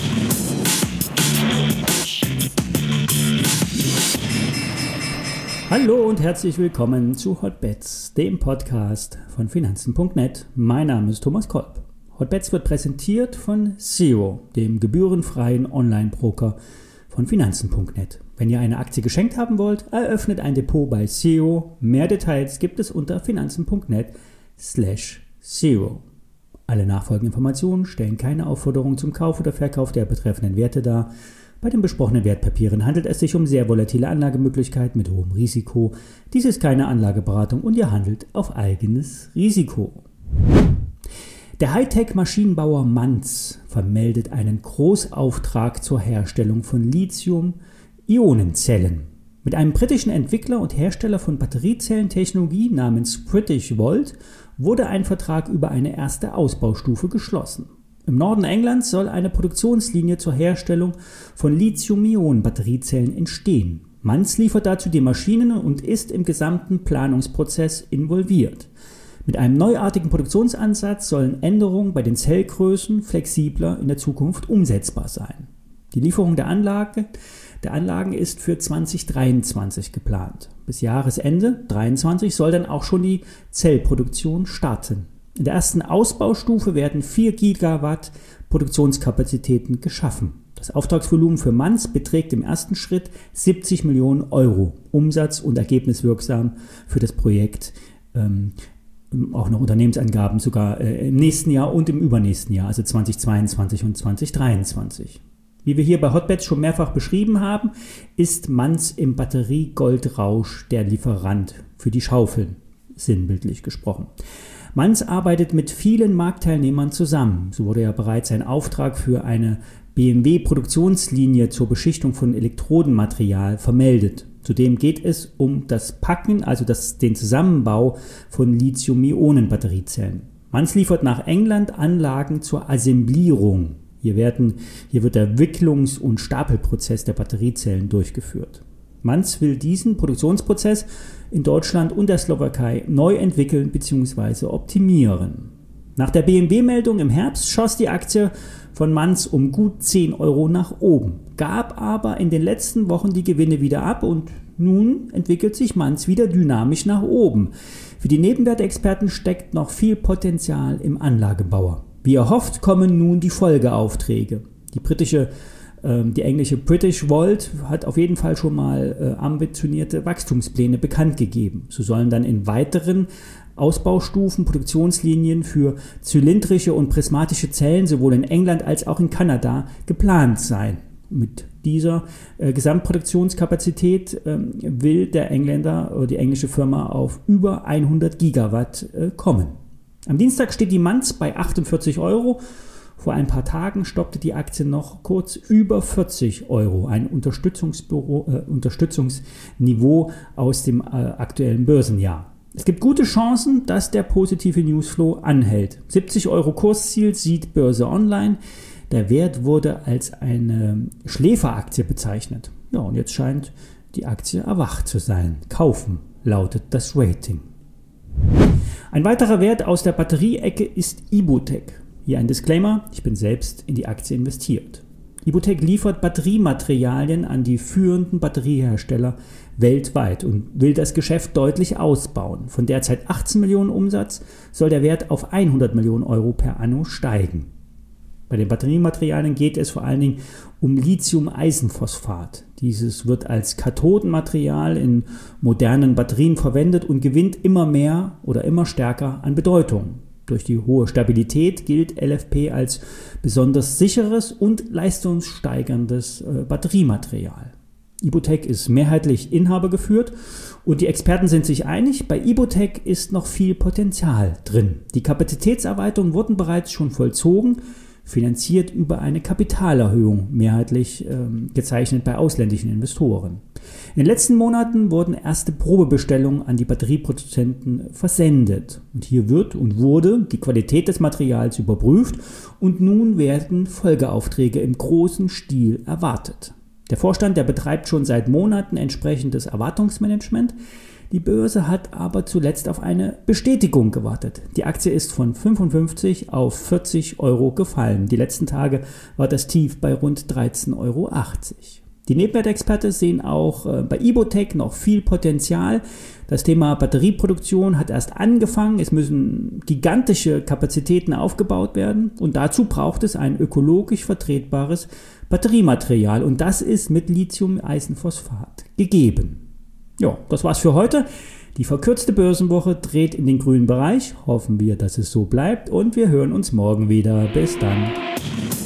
Hallo und herzlich willkommen zu Hotbets, dem Podcast von Finanzen.net. Mein Name ist Thomas Kolb. Hotbets wird präsentiert von Zero, dem gebührenfreien Online-Broker von Finanzen.net. Wenn ihr eine Aktie geschenkt haben wollt, eröffnet ein Depot bei Zero. Mehr Details gibt es unter finanzen.net/Zero. Alle nachfolgenden Informationen stellen keine Aufforderung zum Kauf oder Verkauf der betreffenden Werte dar. Bei den besprochenen Wertpapieren handelt es sich um sehr volatile Anlagemöglichkeiten mit hohem Risiko. Dies ist keine Anlageberatung und ihr handelt auf eigenes Risiko. Der Hightech-Maschinenbauer Manz vermeldet einen Großauftrag zur Herstellung von Lithium-Ionenzellen. Mit einem britischen Entwickler und Hersteller von Batteriezellentechnologie namens Britishvolt wurde ein Vertrag über eine erste Ausbaustufe geschlossen. Im Norden Englands soll eine Produktionslinie zur Herstellung von Lithium-Ionen-Batteriezellen entstehen. Manz liefert dazu die Maschinen und ist im gesamten Planungsprozess involviert. Mit einem neuartigen Produktionsansatz sollen Änderungen bei den Zellgrößen flexibler in der Zukunft umsetzbar sein. Die Lieferung der Anlagen ist für 2023 geplant. Bis Jahresende 2023 soll dann auch schon die Zellproduktion starten. In der ersten Ausbaustufe werden 4 Gigawatt Produktionskapazitäten geschaffen. Das Auftragsvolumen für Manz beträgt im ersten Schritt 70 Millionen Euro. Umsatz- und ergebniswirksam für das Projekt, auch noch Unternehmensangaben sogar im nächsten Jahr und im übernächsten Jahr, also 2022 und 2023. Wie wir hier bei Hotbets schon mehrfach beschrieben haben, ist Manz im Batterie-Goldrausch der Lieferant für die Schaufeln, sinnbildlich gesprochen. Manz arbeitet mit vielen Marktteilnehmern zusammen. So wurde ja bereits ein Auftrag für eine BMW-Produktionslinie zur Beschichtung von Elektrodenmaterial vermeldet. Zudem geht es um das Packen, also den Zusammenbau von Lithium-Ionen-Batteriezellen. Manz liefert nach England Anlagen zur Assemblierung. Hier wird der Wicklungs- und Stapelprozess der Batteriezellen durchgeführt. Manz will diesen Produktionsprozess in Deutschland und der Slowakei neu entwickeln bzw. optimieren. Nach der BMW-Meldung im Herbst schoss die Aktie von Manz um gut 10 Euro nach oben, gab aber in den letzten Wochen die Gewinne wieder ab und nun entwickelt sich Manz wieder dynamisch nach oben. Für die Nebenwertexperten steckt noch viel Potenzial im Anlagebauer. Wie erhofft kommen nun die Folgeaufträge. Die englische Britishvolt hat auf jeden Fall schon mal ambitionierte Wachstumspläne bekannt gegeben. So sollen dann in weiteren Ausbaustufen Produktionslinien für zylindrische und prismatische Zellen sowohl in England als auch in Kanada geplant sein. Mit dieser Gesamtproduktionskapazität will der Engländer oder die englische Firma auf über 100 Gigawatt kommen. Am Dienstag steht die Manz bei 48 Euro. Vor ein paar Tagen stoppte die Aktie noch kurz über 40 Euro, ein Unterstützungsniveau aus dem aktuellen Börsenjahr. Es gibt gute Chancen, dass der positive Newsflow anhält. 70 Euro Kursziel sieht Börse Online. Der Wert wurde als eine Schläferaktie bezeichnet. Ja, und jetzt scheint die Aktie erwacht zu sein. Kaufen lautet das Rating. Ein weiterer Wert aus der Batterieecke ist Ibutec. Hier ein Disclaimer, ich bin selbst in die Aktie investiert. Ibutec liefert Batteriematerialien an die führenden Batteriehersteller weltweit und will das Geschäft deutlich ausbauen. Von derzeit 18 Millionen Umsatz soll der Wert auf 100 Millionen Euro per anno steigen. Bei den Batteriematerialien geht es vor allen Dingen um Lithium-Eisenphosphat. Dieses wird als Kathodenmaterial in modernen Batterien verwendet und gewinnt immer mehr oder immer stärker an Bedeutung. Durch die hohe Stabilität gilt LFP als besonders sicheres und leistungssteigerndes Batteriematerial. Ibutec ist mehrheitlich inhabergeführt und die Experten sind sich einig, bei Ibutec ist noch viel Potenzial drin. Die Kapazitätserweiterungen wurden bereits schon vollzogen, finanziert über eine Kapitalerhöhung, mehrheitlich gezeichnet bei ausländischen Investoren. In den letzten Monaten wurden erste Probebestellungen an die Batterieproduzenten versendet. Und hier wurde die Qualität des Materials überprüft und nun werden Folgeaufträge im großen Stil erwartet. Der Vorstand, der betreibt schon seit Monaten entsprechendes Erwartungsmanagement. Die Börse hat aber zuletzt auf eine Bestätigung gewartet. Die Aktie ist von 55 auf 40 Euro gefallen. Die letzten Tage war das Tief bei rund 13,80 Euro. Die Nebenwertexperten sehen auch bei Ibotec noch viel Potenzial. Das Thema Batterieproduktion hat erst angefangen. Es müssen gigantische Kapazitäten aufgebaut werden und dazu braucht es ein ökologisch vertretbares Batteriematerial und das ist mit Lithium-Eisenphosphat gegeben. Ja, das war's für heute. Die verkürzte Börsenwoche dreht in den grünen Bereich. Hoffen wir, dass es so bleibt und wir hören uns morgen wieder. Bis dann.